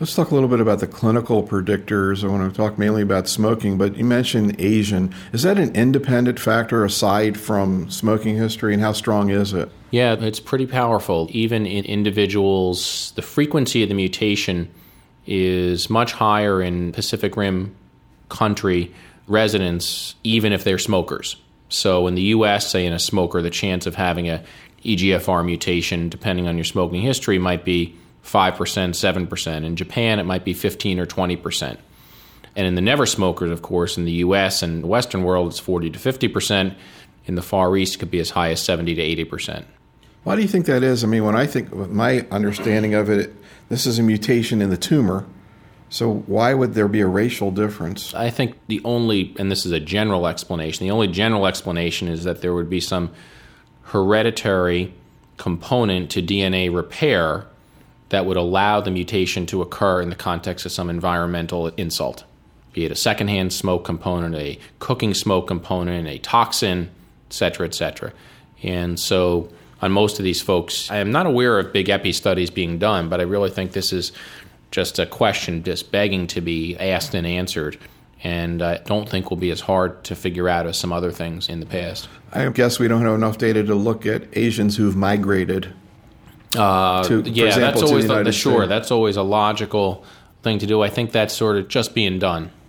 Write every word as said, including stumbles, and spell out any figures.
Let's talk a little bit about the clinical predictors. I want to talk mainly about smoking, but you mentioned Asian. Is that an independent factor aside from smoking history, and how strong is it? Yeah, it's pretty powerful. Even in individuals, the frequency of the mutation is much higher in Pacific Rim country residents, even if they're smokers. So in the U S, say in a smoker, the chance of having a E G F R mutation, depending on your smoking history, might be five percent, seven percent. In Japan, it might be fifteen or twenty percent. And in the never smokers, of course, in the U S and the Western world, it's forty to fifty percent. In the Far East, it could be as high as seventy to eighty percent. Why do you think that is? I mean, when I think, with my understanding of it, this is a mutation in the tumor. So why would there be a racial difference? I think the only, and this is a general explanation, the only general explanation is that there would be some hereditary component to D N A repair that would allow the mutation to occur in the context of some environmental insult, be it a secondhand smoke component, a cooking smoke component, a toxin, et cetera, et cetera. And so on most of these folks, I am not aware of big epi studies being done, but I really think this is just a question just begging to be asked and answered, and I don't think will be as hard to figure out as some other things in the past. I guess we don't have enough data to look at Asians who've migrated. Uh, to, yeah, example, that's always the the, the sure. States. That's always a logical thing to do. I think that's sort of just being done.